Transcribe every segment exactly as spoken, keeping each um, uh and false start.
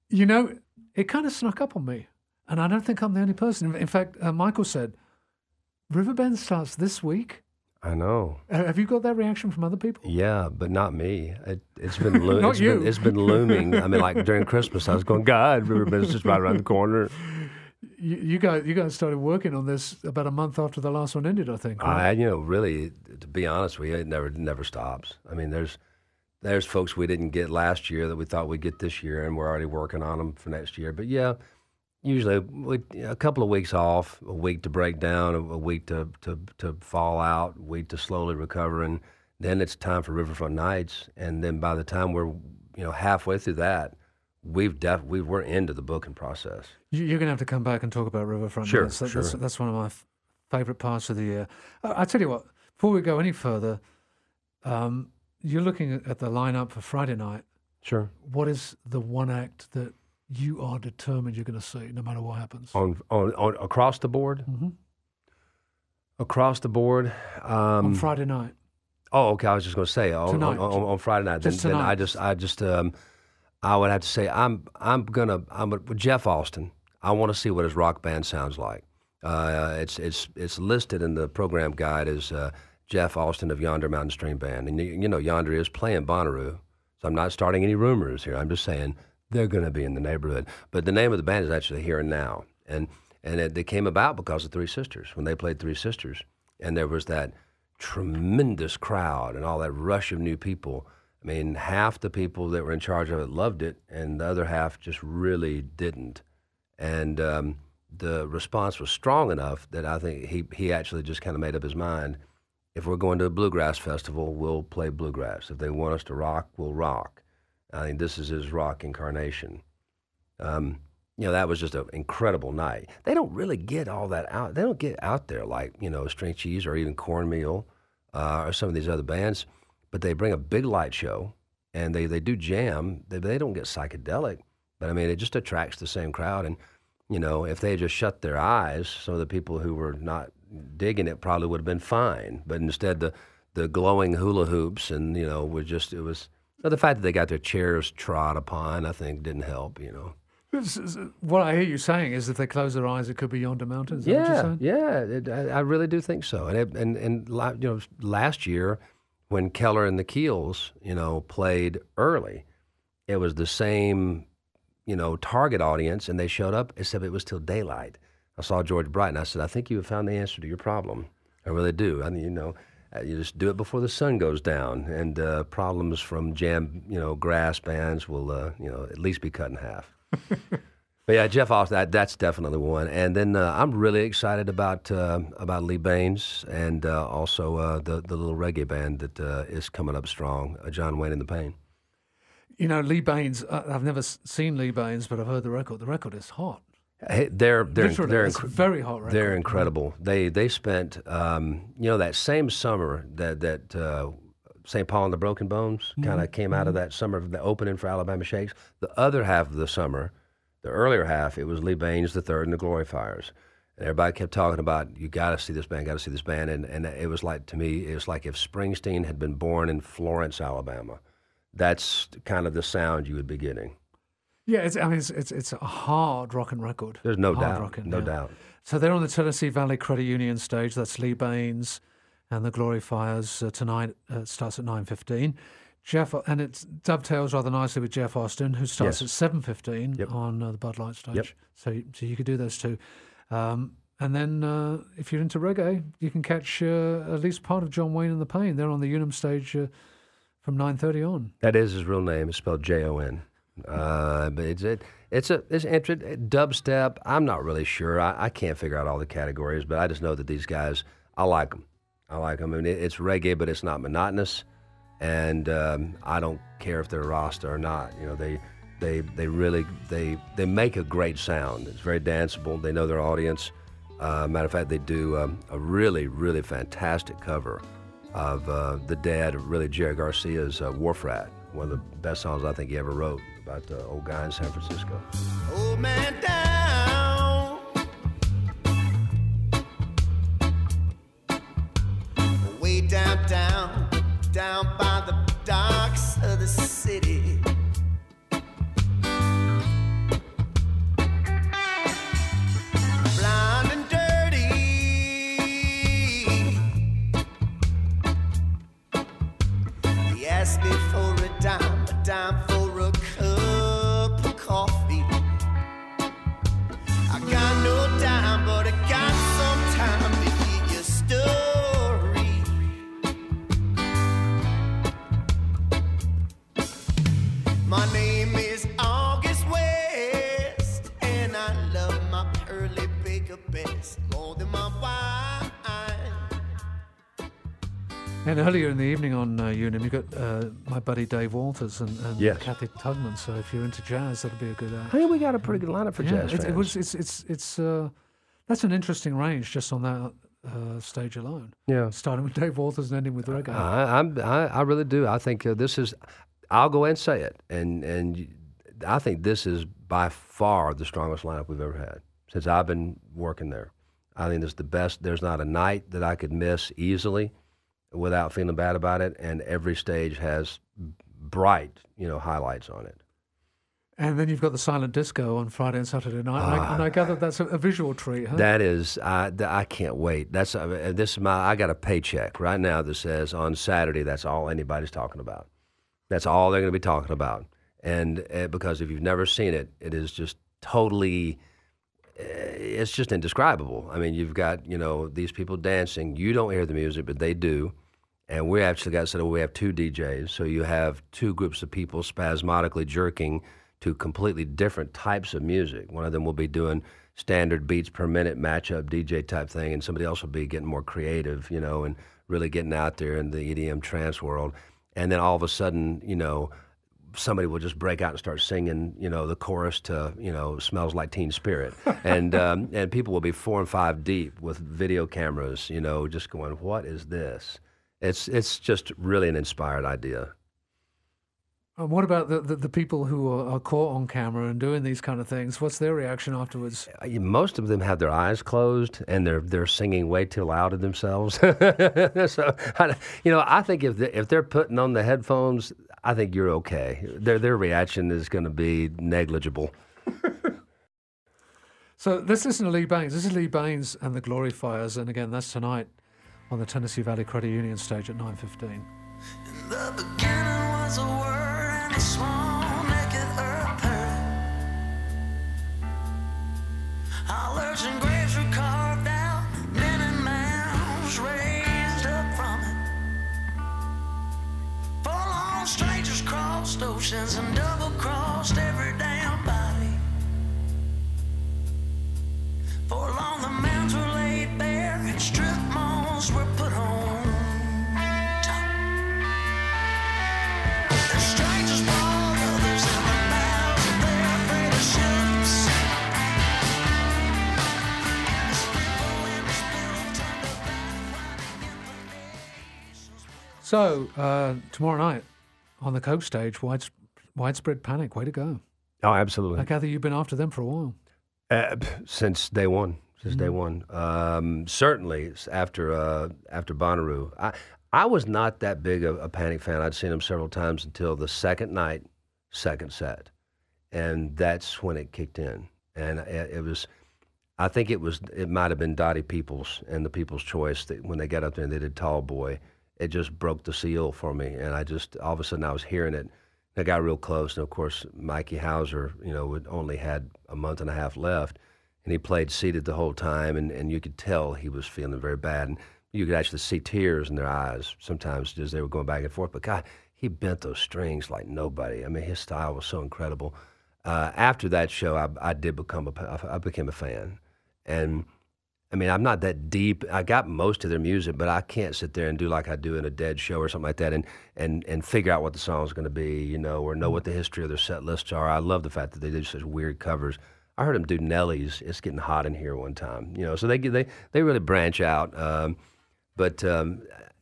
You know, it kind of snuck up on me, and I don't think I'm the only person. In fact, uh, Michael said, Riverbend starts this week. I know. Uh, have you got that reaction from other people? Yeah, but not me. It, it's been lo- Not it's you. Been, it's been looming. I mean, like during Christmas, I was going, God, Riverbend's just right around the corner. You, you guys, you guys started working on this about a month after the last one ended, I think. Right? I, you know, really, to be honest with you, it never, never stops. I mean, there's, there's folks we didn't get last year that we thought we'd get this year, and we're already working on them for next year. But yeah, usually we, a couple of weeks off, a week to break down, a, a week to, to, to fall out, a week to slowly recover, and then it's time for Riverfront Nights. And then by the time we're, you know, halfway through that, we've def we we're into the booking process. You're going to have to come back and talk about Riverfront Sure, Nights. That, sure. That's, that's one of my f- favourite parts of the year. I, I tell you what, before we go any further, um, you're looking at, at the lineup for Friday night. Sure. What is the one act that you are determined you're going to see, no matter what happens? On on, on across the board. Mm-hmm. Across the board. Um, On Friday night. Oh, okay. I was just going to say on, Tonight. on, on, on Friday night. Then, Just then tonight. I just, I just, um, I would have to say I'm, I'm gonna, I'm with Jeff Austin. I want to see what his rock band sounds like. Uh, it's, it's, it's listed in the program guide as uh, Jeff Austin of Yonder Mountain Stream Band, and you, you know Yonder is playing Bonnaroo, so I'm not starting any rumors here. I'm just saying they're going to be in the neighborhood. But the name of the band is actually Here and Now, and and it, it came about because of Three Sisters when they played Three Sisters, and there was that tremendous crowd and all that rush of new people. I mean, half the people that were in charge of it loved it, and the other half just really didn't. And um, the response was strong enough that I think he, he actually just kind of made up his mind. If we're going to a bluegrass festival, we'll play bluegrass. If they want us to rock, we'll rock. I think this is his rock incarnation. Um, you know, that was just an incredible night. They don't really get all that out. They don't get out there like, you know, String Cheese or even Cornmeal uh, or some of these other bands. But they bring a big light show, and they, they do jam. They, they don't get psychedelic, but I mean, it just attracts the same crowd. And, you know, if they had just shut their eyes, some of the people who were not digging it probably would have been fine. But instead, the, the glowing hula hoops and, you know, were just, it was, well, the fact that they got their chairs trod upon, I think, didn't help, you know. What I hear you saying is if they close their eyes, it could be Yonder Mountain. Is that what you're Yeah, saying? yeah, it, I, I really do think so. And, it, and, and li- you know, last year, when Keller and the Keels, you know, played early, it was the same, you know, target audience, and they showed up, except it was till daylight. I saw George Brighton. I said, I think you have found the answer to your problem. I really do. I mean, you know, uh, you just do it before the sun goes down, and uh, problems from jam, you know, grass bands will, uh, you know, at least be cut in half. But yeah, Jeff Austin, that, that's definitely one. And then uh, I'm really excited about uh, about Lee Baines and uh, also uh, the the little reggae band that uh, is coming up strong, uh, John Wayne and the Pain. You know, Lee Baines, uh, I've never s- seen Lee Baines, but I've heard the record. The record is hot. Hey, they're they're Literally, they're it's inc- a very hot record. They're incredible. They they spent um, you know that same summer that that uh, Saint Paul and the Broken Bones kind of came out of that summer of the opening for Alabama Shakes. The other half of the summer, the earlier half, it was Lee Baines the Third and the Glorifiers. And everybody kept talking about, you got to see this band, got to see this band. And, and it was like, to me, it was like if Springsteen had been born in Florence, Alabama. That's kind of the sound you would be getting. Yeah, it's, I mean, it's, it's it's a hard rockin' record. There's no hard doubt, rockin', no yeah. doubt. So they're on the Tennessee Valley Credit Union stage. That's Lee Baines and the Glorifiers uh, tonight. Uh, starts at nine fifteen. Jeff, and it dovetails rather nicely with Jeff Austin, who starts Yes. at seven fifteen Yep. on uh, the Bud Light stage. Yep. So, you- so you could do those two. Um, and then uh, if you're into reggae, you can catch uh, at least part of John Wayne and the Pain. They're on the Unum stage uh, from nine thirty on. That is his real name. It's spelled J O N. Uh, but it's it, it's a it's interesting dubstep. I'm not really sure. I, I can't figure out all the categories, but I just know that these guys, I like them. I like them. I mean, it, it's reggae, but it's not monotonous, and um, I don't care if they're Rasta or not. You know, they they they really they they make a great sound. It's very danceable. They know their audience. Uh, matter of fact, they do um, a really really fantastic cover of uh, the Dead, really Jerry Garcia's uh, Wharf Rat, one of the best songs I think he ever wrote about the old guy in San Francisco. Old man down, way down, down, down by the docks of the city. best, more than my wine. And earlier in the evening on uh, Unum, you got uh, my buddy Dave Walters and, and Yes. Kathy Tugman. So if you're into jazz, that'll be a good act. I think we got a pretty good lineup for yeah, jazz it, fans. it was. It's. It's. It's. Uh, that's an interesting range just on that uh, stage alone. yeah. Starting with Dave Walters and ending with reggae. I, I'm, I, I really do. I think uh, this is. I'll go and say it, and and you- I think this is by far the strongest lineup we've ever had since I've been working there. I think this is the best. There's not a night that I could miss easily without feeling bad about it, and every stage has bright, you know, highlights on it. And then you've got the silent disco on Friday and Saturday night, and, I, and I gather that's a, a visual treat, huh? That is, I, th- I can't wait. That's uh, this is my. I got a paycheck right now that says on Saturday. That's all anybody's talking about. That's all they're going to be talking about. And uh, because if you've never seen it, it is just totally. Uh, it's just indescribable. I mean, you've got you know these people dancing. You don't hear the music, but they do. And we actually got set up. We have two D Js, so you have two groups of people spasmodically jerking to completely different types of music. One of them will be doing standard beats per minute matchup D J type thing, and somebody else will be getting more creative, you know, and really getting out there in the E D M trance world. And then all of a sudden, you know, somebody will just break out and start singing, you know, the chorus to, you know, Smells Like Teen Spirit. and um, and people will be four and five deep with video cameras, you know, just going, what is this? It's it's just really an inspired idea. And what about the, the, the people who are, are caught on camera and doing these kind of things? What's their reaction afterwards? Uh, Most of them have their eyes closed and they're they're singing way too loud to themselves. so, I, you know, I think if they, if they're putting on the headphones, I think you're okay. Their their reaction is going to be negligible. So let's listen to Lee Baines. This is Lee Baines and the Glorifiers, and again, that's tonight on the Tennessee Valley Credit Union stage at nine fifteen. In the beginning was a word and a small naked earth hurt. All earths and graves were carved out, men and mounds raised up from it. For long strangers crossed oceans and double crossed every damn body. For long the mounds were laid bare and strip malls were put on. So uh, tomorrow night on the Coke stage, Wides- Widespread Panic. Way to go! Oh, absolutely. I gather you've been after them for a while. Uh, since day one, since day one. Um, certainly after uh, after Bonnaroo, I I was not that big of a Panic fan. I'd seen them several times until the second night, second set, and that's when it kicked in. And it, it was, I think it was, it might have been Dottie Peoples and the People's Choice that when they got up there and they did Tall Boy, it just broke the seal for me. And I just all of a sudden I was hearing it. I got real close, and of course, Mikey Hauser, you know, would only had a month and a half left, and he played seated the whole time, and, and you could tell he was feeling very bad, and you could actually see tears in their eyes sometimes as they were going back and forth. But God, he bent those strings like nobody. I mean, his style was so incredible. Uh, after that show, I, I did become a, I became a fan, and I mean, I'm not that deep. I got most of their music, but I can't sit there and do like I do in a Dead show or something like that and, and, and figure out what the song's going to be, you know, or know what the history of their set lists are. I love the fact that they do such weird covers. I heard them do Nelly's It's Getting Hot in Here one time, you know, so they they, they really branch out. Um, but um,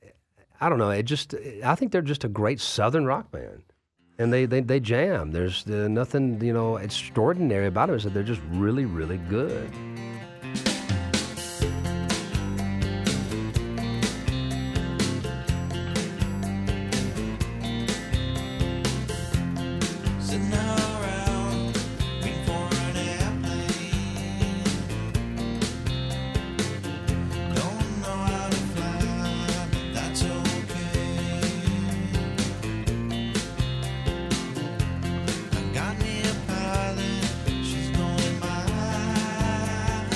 I don't know. It just I think they're just a great Southern rock band. And they, they, they jam. There's uh, nothing, you know, extraordinary about them. Is that they're just really, really good. Got me a pilot, she's going my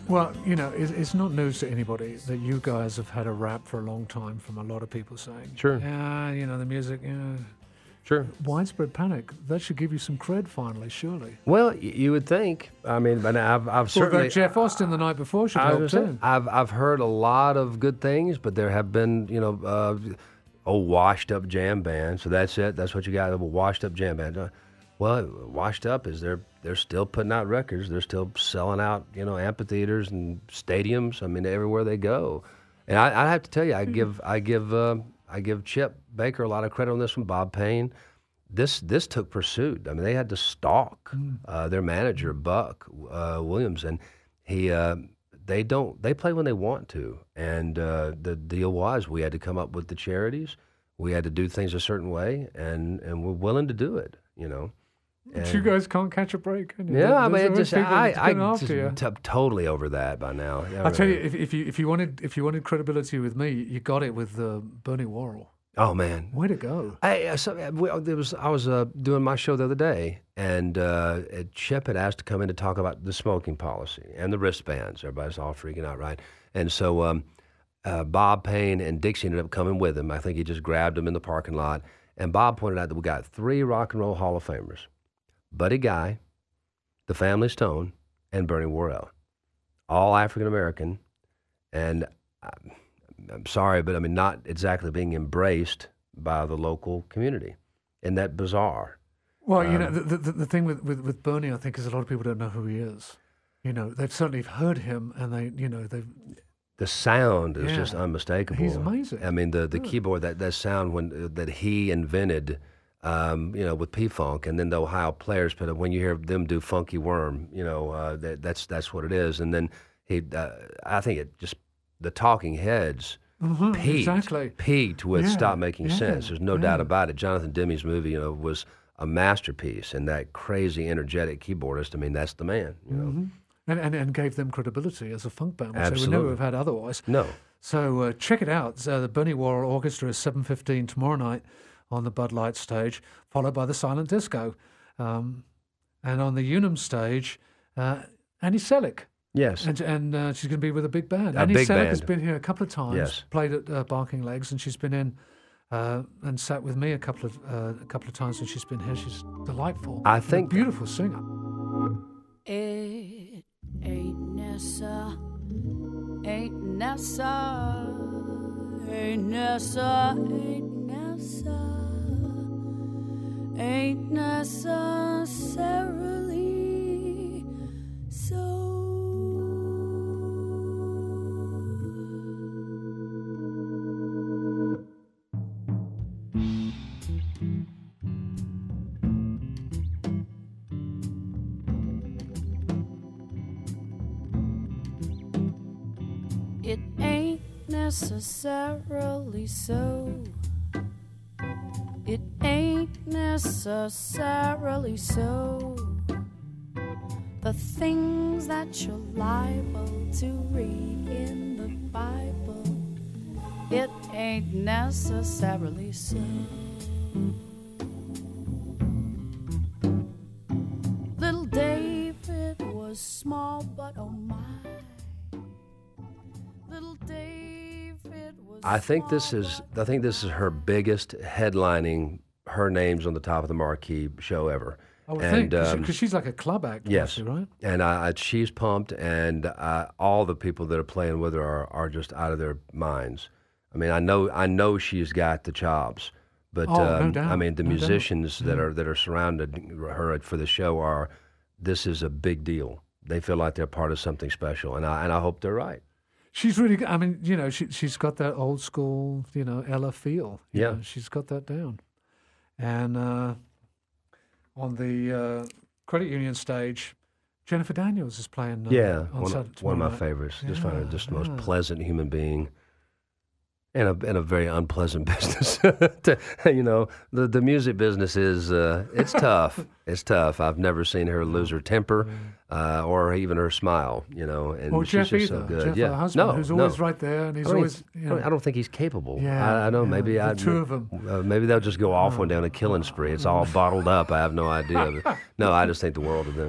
Well, you know, it, it's not news to anybody that you guys have had a rap for a long time from a lot of people saying, Sure. yeah, you know, the music, yeah. Sure. Widespread panic, that should give you some cred finally, surely. Well, y- you would think. I mean, but I've, I've certainly. Although Jeff Austin the night before should I help was saying, too. I've I've heard a lot of good things, but there have been, you know, uh, oh, washed up jam band. So that's it. That's what you got. A washed up jam band. Uh, Well, washed up is they're they're still putting out records. They're still selling out, you know, amphitheaters and stadiums. I mean, everywhere they go. And I, I have to tell you, I give I give uh, I give Chip Baker a lot of credit on this one. Bob Payne. This this took pursuit. I mean, they had to stalk uh, their manager Buck uh, Williams, and he uh, they don't they play when they want to. And uh, the deal was we had to come up with the charities. We had to do things a certain way, and and we're willing to do it. You know. But you guys can't catch a break, can you? Yeah, I There's mean, it always just people I, I getting after you. just t- totally over that by now. Yeah, I'll tell you, really. if, if you if you wanted if you wanted credibility with me, you got it with uh, Bernie Worrell. Oh man, Way to go! I uh, so uh, we, uh, there was I was uh, doing my show the other day, and uh, Chip had asked to come in to talk about the smoking policy and the wristbands. Everybody's all freaking out, right? And so um, uh, Bob Payne and Dixie ended up coming with him. I think he just grabbed them in the parking lot, and Bob pointed out that we got three Rock and Roll Hall of Famers. Buddy Guy, the Family Stone, and Bernie Worrell, all African American, and I'm, I'm sorry, but I mean not exactly being embraced by the local community. Isn't that bizarre? Well, you Um, know, the, the the thing with, with, with Bernie, I think, is a lot of people don't know who he is. You know, they've certainly heard him, and they, you know, they've. The sound is Yeah. just unmistakable. He's amazing. I mean, the, the Really. keyboard, that, that sound when uh, that he invented, um, you know, with P-Funk, and then the Ohio Players, but when you hear them do Funky Worm, you know, uh, that, that's that's what it is. And then he, uh, I think it just, the Talking Heads Mhm, peaked, exactly. peaked with Yeah, Stop Making yeah, Sense. There's no yeah. doubt about it. Jonathan Demme's movie, you know, was a masterpiece, and that crazy, energetic keyboardist, I mean, that's the man, you know. Mhm. And, and and gave them credibility as a funk band, which they would Absolutely. never have had otherwise. No. So uh, check it out. Uh, the Bernie Worrell Orchestra is seven fifteen tomorrow night on the Bud Light stage, followed by the Silent Disco. Um, and on the Unum stage, uh, Annie Selick. Yes. And, and uh, she's going to be with a big band. A Annie big Selick has band. been here a couple of times, Yes. played at uh, Barking Legs, and she's been in uh, and sat with me a couple of uh, a couple of times when she's been here. She's delightful. I and a think- beautiful singer. It ain't Nessa, ain't Nessa, ain't Nessa, ain't Nessa, ain't necessarily so. It ain't necessarily so. It ain't necessarily so. The things that you're liable to read in the Bible, it ain't necessarily so. Little David was small, but oh my. Little David was I think this small, is I think this is her biggest headlining. Her name's on the top of the marquee show ever. I would and, think, because um, she's like a club act, yes, mostly, right? and I, I, she's pumped, and uh, all the people that are playing with her are, are just out of their minds. I mean, I know I know she's got the chops, but Oh, no um, doubt, I mean, the no doubt. musicians that Yeah. are that are surrounding her for the show are. This is a big deal. They feel like they're part of something special, and I and I hope they're right. She's really, I mean, you know, she, she's got that old school, you know, Ella feel. you Yeah. know, she's got that down. And uh, on the uh, credit union stage, Jennifer Daniels is playing. Uh, Yeah, on one, Saturday, of, one of my tomorrow night. favorites. Just find her Yeah, just the most yeah. pleasant human being. And a, and a very unpleasant business. To- you know, the, the music business is, uh, it's tough. It's tough. I've never seen her lose her temper uh, or even her smile, you know, and Or she's Jeff just either. so good. Jeff, yeah. her husband, no, who's no. always right there, and he's I don't, always, think, you I, know, don't, I don't think he's capable. Yeah, I, I don't know. yeah, Maybe the I. two of 'em. Uh, maybe they'll just go off one day on a killing spree. It's all bottled up. I have no idea. But, no, I just think the world of them.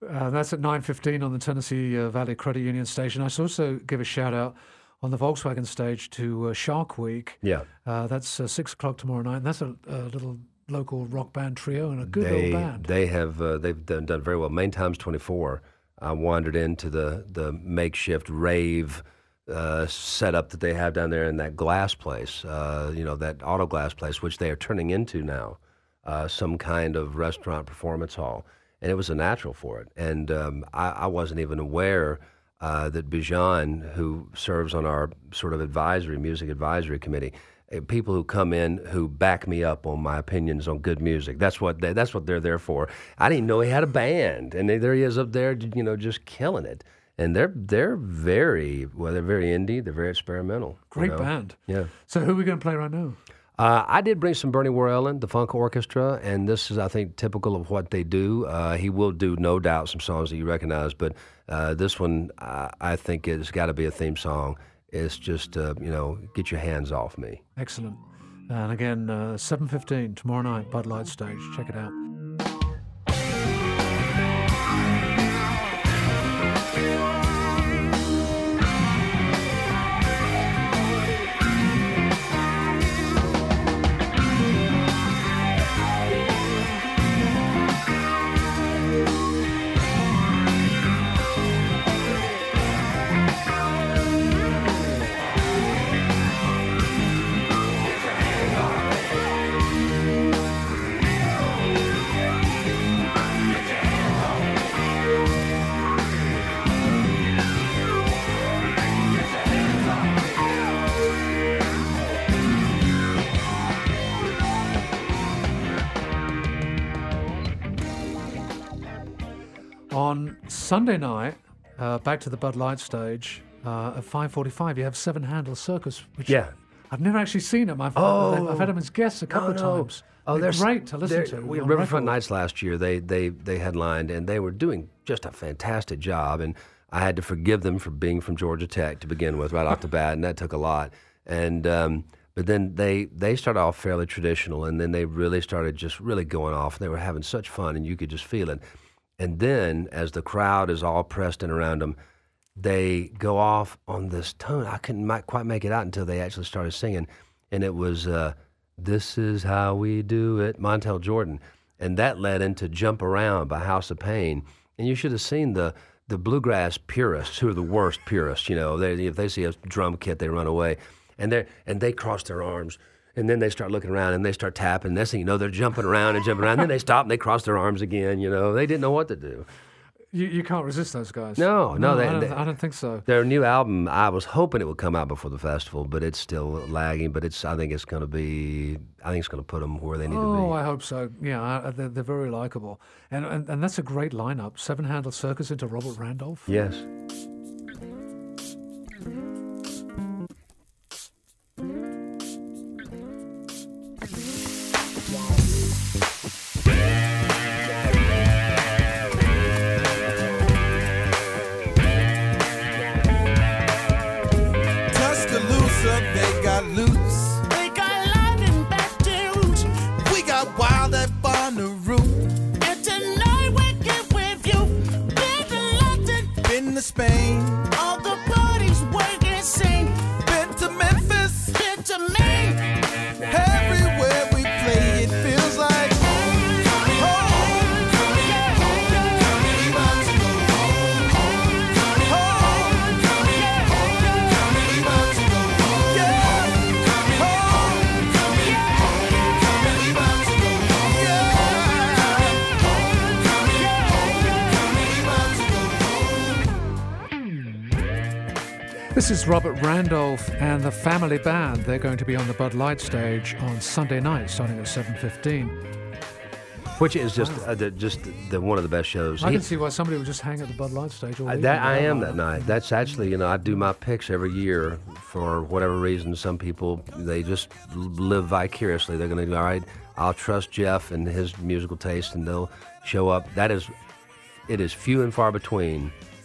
Uh, that's at nine fifteen on the Tennessee uh, Valley Credit Union station. I should also give a shout out on the Volkswagen stage to uh, Shark Week. Yeah. Uh, that's uh, six o'clock tomorrow night. And that's a, a little local rock band trio and a good they, old band. They have uh, they've done, done very well. Main Times twenty-four. I wandered into the the makeshift rave uh, setup that they have down there in that glass place. Uh, you know, that auto glass place, which they are turning into now, uh, some kind of restaurant performance hall. And it was a natural for it. And um, I, I wasn't even aware uh, that Bijan, who serves on our sort of advisory, music advisory committee, uh, people who come in who back me up on my opinions on good music. That's what they, that's what they're there for. I didn't know he had a band, and they, there he is up there, you know, just killing it. And they're they're very well, they're very indie, they're very experimental. Great you know? band. Yeah. So who are we going to play right now? Uh, I did bring some Bernie Worrell in, the Funk Orchestra, and this is, I think, typical of what they do. Uh, he will do, no doubt, some songs that you recognize, but uh, this one, I, I think it's got to be a theme song. It's just, uh, you know, get your hands off me. Excellent. And again, uh, seven fifteen tomorrow night, Bud Light Stage. Check it out. On Sunday night, uh, back to the Bud Light Stage, uh, at five forty-five, you have Seven Handle Circus, which Yeah. I've never actually seen them. I've, Oh. I've had them as guests a couple Oh, of no. times. Oh, they're they're great to listen they're- to. We, on Riverfront record. Nights last year, they, they they headlined, and they were doing just a fantastic job. And I had to forgive them for being from Georgia Tech to begin with, right off the bat, and that took a lot. And um, but then they they started off fairly traditional, and then they really started just really going off. They were having such fun, and you could just feel it. And then, as the crowd is all pressed in around them, they go off on this tone. I couldn't mi- quite make it out until they actually started singing, and it was uh, "This Is How We Do It," Montel Jordan, and that led into "Jump Around" by House of Pain. And you should have seen the the bluegrass purists, who are the worst purists. You know, they, if they see a drum kit, they run away, and they and they cross their arms. And then they start looking around and they start tapping. Next thing you know, they're jumping around and jumping around. Then they stop and they cross their arms again. You know, they didn't know what to do. You, you can't resist those guys. No, no, they- I, don't, they- I don't think so. Their new album, I was hoping it would come out before the festival, but it's still lagging. But it's, I think it's going to be, I think it's going to put them where they need Oh, to be. I hope so. Yeah, I, they're, they're very likable. And, and and that's a great lineup. Seven Handle Circus into Robert Randolph. Yes. Tuscaloosa, they got loose. We got live in Baton Rouge, We got wild at Bonnaroo. and tonight we get with you. Been to London, Been to Spain. all the parties were insane. Been to Memphis. Been to Maine, Everywhere we play, it feels like home. yeah, We about to go home. Home. We about to go home. Yeah. Home. We about to go home. Yeah. We about to go home. This is Robert Randolph and the Family Band. They're going to be on the Bud Light Stage on Sunday night, starting at seven fifteen. Which is just uh, the, just the, one of the best shows. I He- can see why somebody would just hang at the Bud Light Stage all Uh, evening. that I with am lineup. that night. That's actually, you know, I do my picks every year for whatever reason. Some people, they just l- live vicariously. They're going to go, all right, I'll trust Jeff and his musical taste, and they'll show up. That is, it is few and far between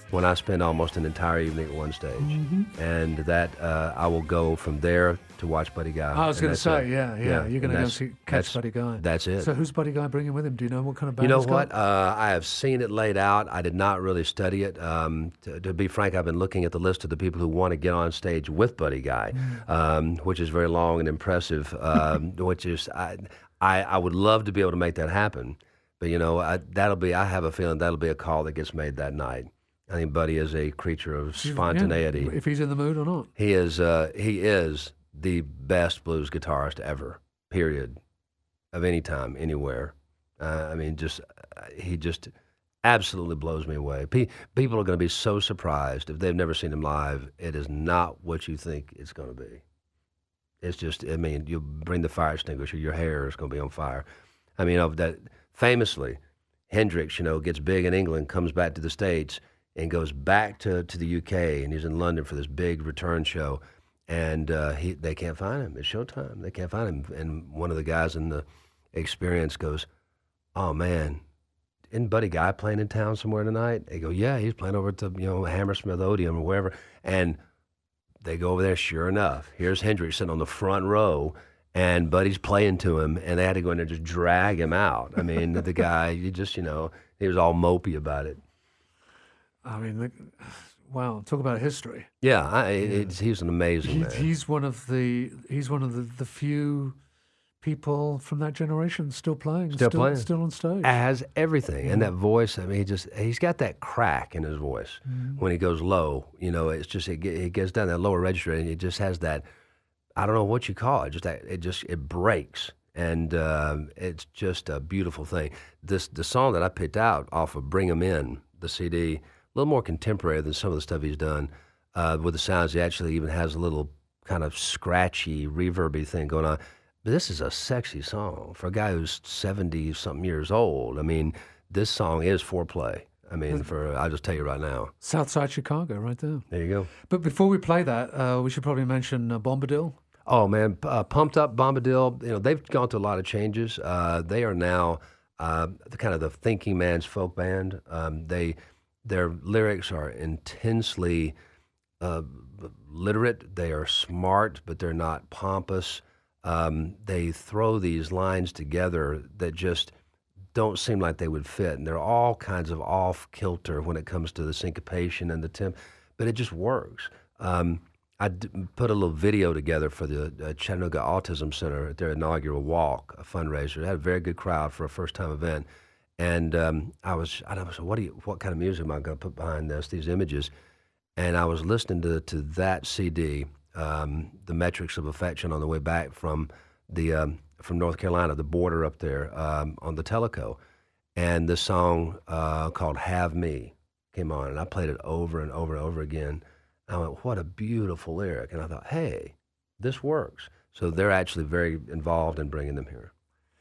when I spend almost an entire evening at one stage, Mm-hmm. and that uh, I will go from there to watch Buddy Guy. I was and going to that's say, it. yeah, yeah, you're going to go that's- see, that's- catch Buddy Guy. That's it. So who's Buddy Guy bringing with him? Do you know what kind of band You know he's got? what? Uh, I have seen it laid out. I did not really study it. Um, to, to be frank, I've been looking at the list of the people who want to get on stage with Buddy Guy, Mm. um, which is very long and impressive. Um, which is, I, I, I would love to be able to make that happen, but you know, I, that'll be. I have a feeling that'll be a call that gets made that night. I think Buddy is a creature of Yeah, spontaneity. if he's in the mood or not. He is. Uh, he is the best blues guitarist ever. Period. Of any time, anywhere. Uh, I mean, just uh, he just absolutely blows me away. Pe- people are going to be so surprised if they've never seen him live. It is not what you think it's going to be. It's just. I mean, you bring the fire extinguisher, your hair is going to be on fire. I mean, of that famously, Hendrix, you know, gets big in England, comes back to the States, and goes back to, to the U K, and he's in London for this big return show, and uh, he they can't find him. It's showtime. They can't find him. And one of the guys in the experience goes, "Oh man, isn't Buddy Guy playing in town somewhere tonight?" They go, "Yeah, he's playing over at the you know Hammersmith Odeon or wherever." And they go over there. Sure enough, here's Hendrix sitting on the front row, and Buddy's playing to him, and they had to go in there and just drag him out. I mean, the guy, you just you know, he was all mopey about it. I mean, the, wow, talk about history. Yeah, I, It's, he's an amazing He, man. he's one of the he's one of the, the few people from that generation still playing, Still playing. still on stage. Has everything, and that voice. I mean, he just he's got that crack in his voice when he goes low. You know, it's just it, ge- it gets down that lower register, and it just has that. I don't know what you call it. Just that it just it breaks, and um, it's just a beautiful thing. This the song that I picked out off of "Bring 'Em In," the C D, a little more contemporary than some of the stuff he's done uh, with the sounds. He actually even has a little kind of scratchy, reverby thing going on. But this is a sexy song for a guy who's seventy something years old. I mean, this song is foreplay. I mean, for I'll just tell you right now. Southside Chicago, right there. There you go. But before we play that, uh, we should probably mention uh, Bombadil. Oh man, P- uh, Pumped Up Bombadil. You know, they've gone through a lot of changes. Uh, they are now uh, the kind of the thinking man's folk band. Um, they their lyrics are intensely uh, literate. They are smart, but they're not pompous. Um, they throw these lines together that just don't seem like they would fit, and they're all kinds of off kilter when it comes to the syncopation and the temp, but it just works. Um, I d- put a little video together for the uh, Chattanooga Autism Center at their inaugural walk, a fundraiser. It had a very good crowd for a first-time event, and um, I was, I was, what do you, what kind of music am I going to put behind this? These images, and I was listening to to that C D. Um, the Metrics of Affection on the way back from the um, from North Carolina, the border up there um, on the Teleco, and this song uh, called "Have Me" came on, and I played it over and over and over again. I went, "What a beautiful lyric!" And I thought, "Hey, this works." So they're actually very involved in bringing them here.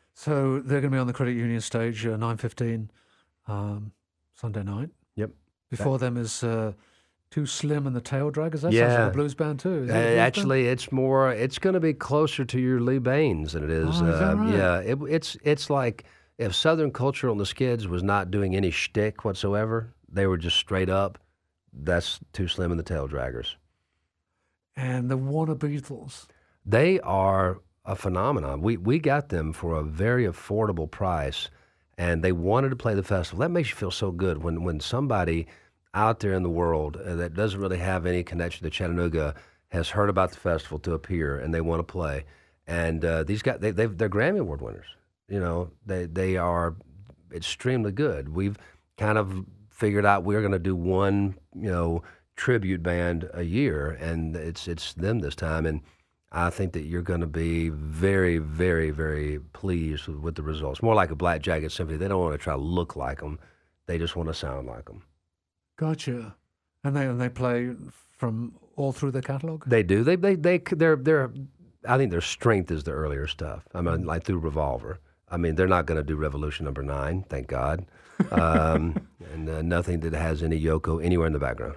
So they're going to be on the Credit Union stage uh, nine fifteen um, Sunday night. Yep. Before them is uh, Too Slim and the Tail Draggers. That sounds Yeah. like a blues band too. Is Uh, it a blues band? actually, it's more. It's going to be closer to your Lee Baines than it is. Oh, is that um, right? Yeah, it, it's it's like if Southern Culture on the Skids was not doing any shtick whatsoever, they were just straight up. That's Too Slim and the Tail Draggers. And the Warner Beatles. They are a phenomenon. We we got them for a very affordable price, and they wanted to play the festival. That makes you feel so good when when somebody out there in the world uh, that doesn't really have any connection to Chattanooga has heard about the festival to appear, and they want to play. And uh, these guys, they, they've, they're Grammy Award winners. You know, they they are extremely good. We've kind of figured out we're going to do one, you know, tribute band a year, and it's it's them this time. And I think that you're going to be very, very, very pleased with, with the results. More like a Black Jacket Symphony. They don't want to try to look like them. They just want to sound like them. Gotcha. And they and they play from all through the catalog. They do. They they they they're they're. I think their strength is the earlier stuff. I mean, like through Revolver. I mean, they're not going to do Revolution Number Nine, thank God, um, and uh, nothing that has any Yoko anywhere in the background.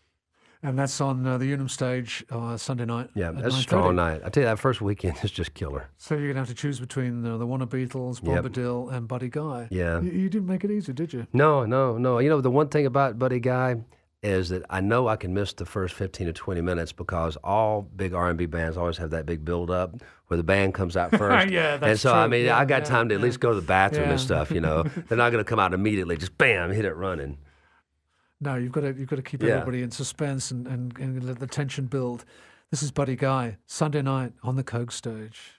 And that's on uh, the Unum stage uh, Sunday night. Yeah, at that's a nine strong thirty. night. I tell you, that first weekend is just killer. So you're gonna have to choose between uh, the Warner Beatles, Yep. Bombadil, and Buddy Guy. Yeah. You, you didn't make it easy, did you? No, no, no. You know, the one thing about Buddy Guy, is that I know I can miss the first fifteen to twenty minutes because all big R and B bands always have that big build up where the band comes out first. Yeah, that's And so, true. I mean, Yeah, I got yeah, time to at yeah. least go to the bathroom Yeah. and stuff, you know. They're not going to come out immediately, just bam, hit it running. No, you've got to you've got to keep Yeah. everybody in suspense and, and, and let the tension build. This is Buddy Guy, Sunday night on the Coke stage.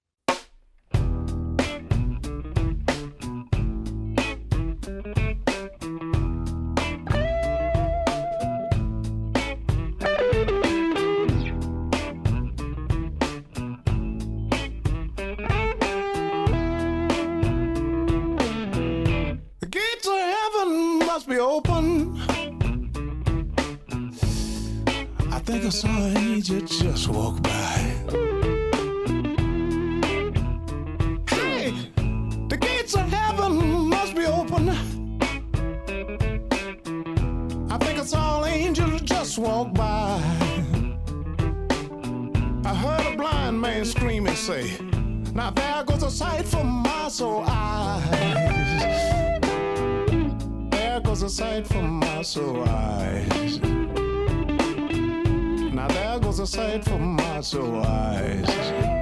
The gates of heaven must be open. I think I saw an angel just walk by. Hey, the gates of heaven must be open. I think I saw an angel just walk by. I heard a blind man scream and say, now there goes a sight for my soul eyes. There goes a sight for my soul eyes. Now there goes a sight for my soul eyes.